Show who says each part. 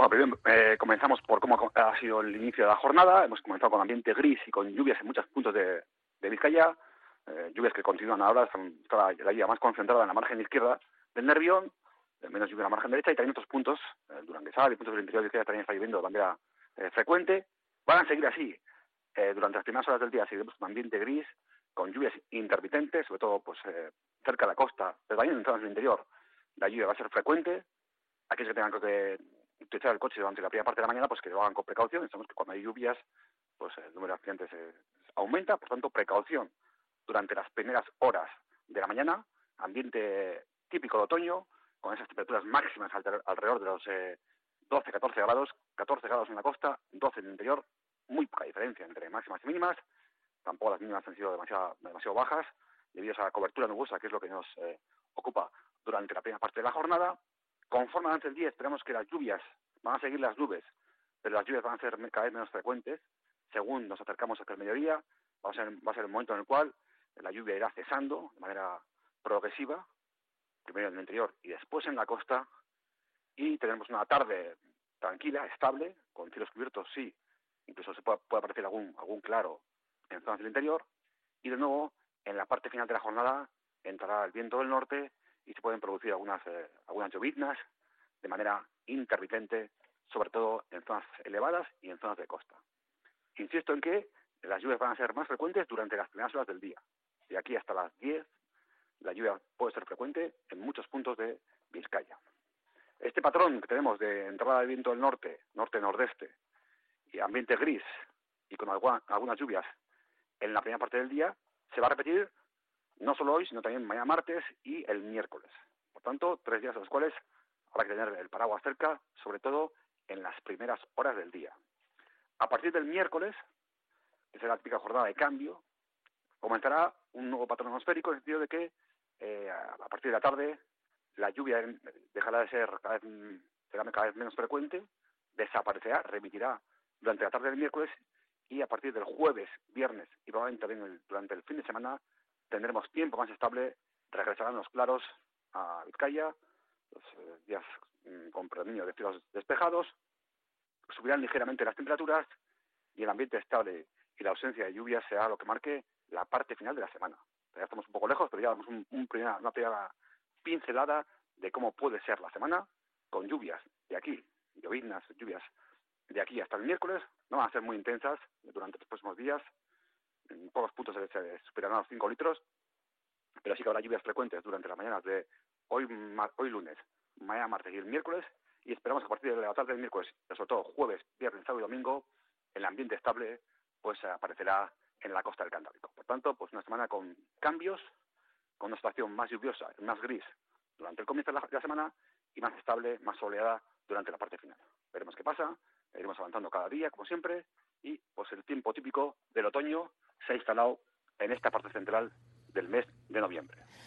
Speaker 1: Bueno, primero comenzamos por cómo ha sido el inicio de la jornada. Hemos comenzado con ambiente gris y con lluvias en muchos puntos de Vizcaya. Lluvias que continúan ahora, está la lluvia más concentrada en la margen izquierda del Nervión, menos lluvia en la margen derecha, y también otros puntos, Duranguesal y puntos del interior de Vizcaya también está lloviendo de manera frecuente. Van a seguir así. Durante las primeras horas del día seguiremos con ambiente gris, con lluvias intermitentes, sobre todo pues cerca de la costa, pero también en zonas del interior. La lluvia va a ser frecuente. Aquellos que tengan que utilizar el coche durante la primera parte de la mañana, pues que lo hagan con precaución. Sabemos que cuando hay lluvias, pues el número de accidentes aumenta, por tanto, precaución durante las primeras horas de la mañana, ambiente típico de otoño, con esas temperaturas máximas alrededor de los 12-14 grados, 14 grados en la costa, 12 en el interior, muy poca diferencia entre máximas y mínimas, tampoco las mínimas han sido demasiado bajas, debido a esa cobertura nubosa, que es lo que nos ocupa durante la primera parte de la jornada. Conforme avance el día, esperamos que las lluvias van a seguir las nubes, pero las lluvias van a ser cada vez menos frecuentes. Según nos acercamos hacia el mediodía, va a ser el momento en el cual la lluvia irá cesando de manera progresiva, primero en el interior y después en la costa, y tendremos una tarde tranquila, estable, con cielos cubiertos, sí, incluso se puede aparecer algún claro en zonas del interior, y de nuevo, en la parte final de la jornada, entrará el viento del norte y se pueden producir algunas lloviznas de manera intermitente, sobre todo en zonas elevadas y en zonas de costa. Insisto en que las lluvias van a ser más frecuentes durante las primeras horas del día. De aquí hasta las 10, la lluvia puede ser frecuente en muchos puntos de Vizcaya. Este patrón que tenemos de entrada de viento del norte, norte-nordeste, y ambiente gris, y con algunas lluvias en la primera parte del día, se va a repetir no solo hoy, sino también mañana martes y el miércoles. Por tanto, 3 días en los cuales habrá que tener el paraguas cerca, sobre todo en las primeras horas del día. A partir del miércoles, que será la típica jornada de cambio, comenzará un nuevo patrón atmosférico, en el sentido de que a partir de la tarde la lluvia dejará de ser será cada vez menos frecuente, desaparecerá, remitirá durante la tarde del miércoles, y a partir del jueves, viernes y probablemente también durante el fin de semana tendremos tiempo más estable, regresarán los claros a Vizcaya, los días con predominio de cielos despejados, subirán ligeramente las temperaturas y el ambiente estable y la ausencia de lluvias será lo que marque la parte final de la semana. Ya estamos un poco lejos, pero ya damos una primera pincelada de cómo puede ser la semana, con lluvias de aquí, lloviznas, lluvias de aquí hasta el miércoles. No van a ser muy intensas durante los próximos días, en pocos puntos se superarán los 5 litros, pero sí que habrá lluvias frecuentes durante las mañanas de hoy lunes, mañana martes y el miércoles, y esperamos que a partir de la tarde del miércoles, sobre todo jueves, viernes, sábado y domingo, el ambiente estable pues aparecerá en la costa del Cantábrico. Por tanto, pues una semana con cambios, con una situación más lluviosa, más gris durante el comienzo de la semana y más estable, más soleada durante la parte final. Veremos qué pasa, iremos avanzando cada día, como siempre, y pues el tiempo típico del otoño se ha instalado en esta parte central del mes de noviembre.